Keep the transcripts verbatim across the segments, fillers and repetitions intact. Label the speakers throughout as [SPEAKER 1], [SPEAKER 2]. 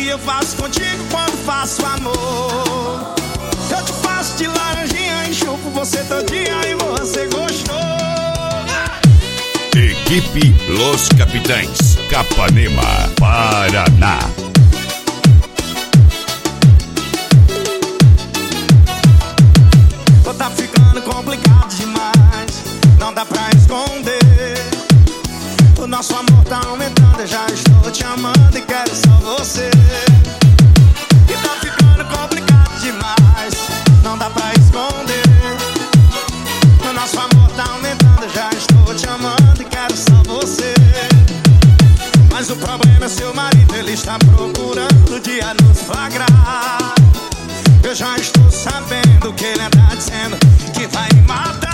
[SPEAKER 1] eu faço contigo quando faço amor. Eu te faço de laranjinha, enxupo você todinha e você gostou.
[SPEAKER 2] Equipe Los Capitães, Capanema, Paraná.
[SPEAKER 1] Pô, tá ficando complicado demais, não dá pra esconder. O nosso amor tá aumentando, eu já estou te amando e quero só você. E tá ficando complicado demais, não dá pra esconder. O nosso amor tá aumentando, eu já estou te amando e quero só você. Mas o problema é seu marido, ele está procurando o dia nos flagrar. Eu já estou sabendo que ele anda dizendo que vai me matar.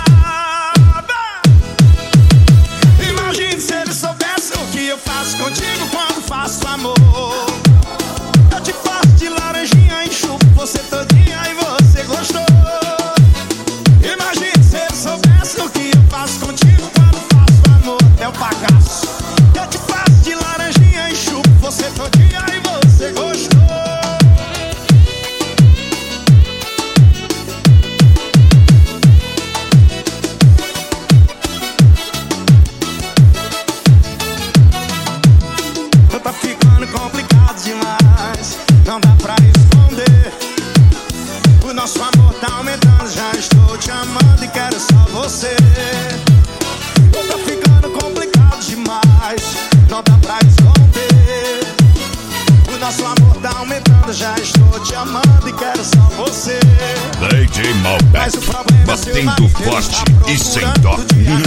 [SPEAKER 1] Imagine se ele soubesse o que eu faço contigo quando faço amor. Eu te faço de laranjinha, enxupo você todinha e você gostou. Imagine se ele soubesse o que eu faço contigo quando faço amor. É o bagaço. Eu te faço de laranjinha, enxupo você todinha e você gostou. Tá ficando complicado demais, não dá pra esconder. O nosso amor tá aumentando, já estou te amando e quero só você. Tá ficando complicado demais, não dá pra esconder. O nosso amor tá aumentando, já estou te amando e quero só você.
[SPEAKER 2] D J Malbec, batendo forte e sem dó.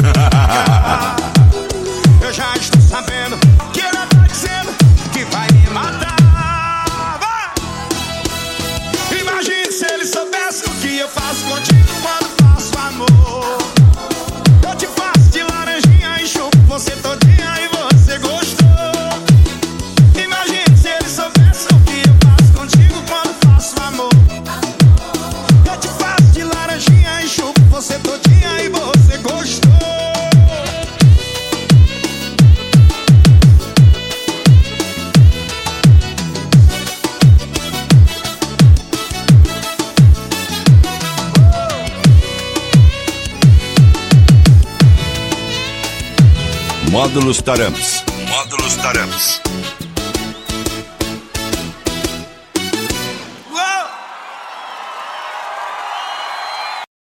[SPEAKER 1] Eu já estou sabendo que ele tá dizendo que vai me matar. Vai! Imagine se ele soubesse o que eu faço contigo quando faço amor. Eu te faço de laranjinha, enxupo você todinha e você gostou. Imagine se ele soubesse o que eu faço contigo quando faço amor. Eu te faço de laranjinha, enxupo você todinha e você gostou.
[SPEAKER 2] Módulos Taramps. Módulos Taramps.